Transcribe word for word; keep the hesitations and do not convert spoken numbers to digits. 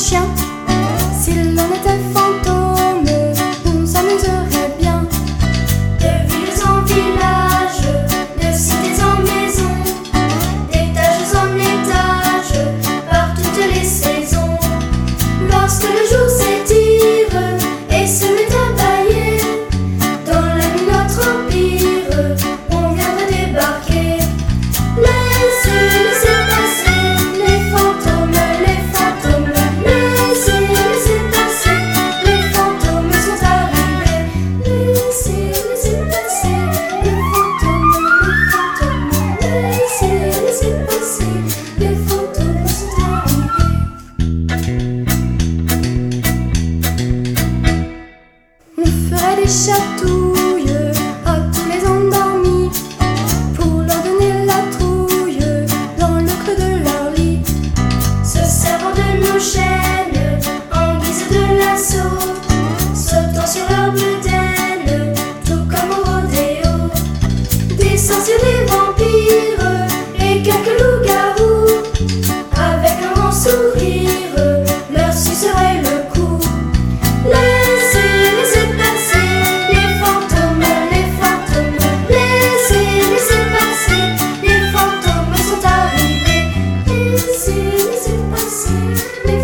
chien. S'il en était fantôme, on s'amuserait bien. De villes en villages, de cités en maisons, d'étages en étages, par toutes les saisons. Lorsque le jour s'étire et se met à bailler, dans la nuit notre empire, on vient de débarquer. Laissez, laissez passer les fantômes, les fantômes. Laissez, laissez passer, les fantômes sont arrivés. Laissez, laissez passer les fantômes, les fantômes. Laissez, laissez passer, les fantômes sont arrivés. On ferait des chatouilles à tous les endormis pour leur donner la trouille dans le creux de leur lit. Se servant de nos chaînes en guise de lasso, sautant sur leur bedaine, tout comme au rodéo. Des sorciers, des vampires et quelques loups-garous, avec un grand sourire, leur sucerait le cou. Laissez, laissez passer les fantômes, les fantômes. Laissez, laissez passer, les fantômes sont arrivés. Laissez, laissez passer, les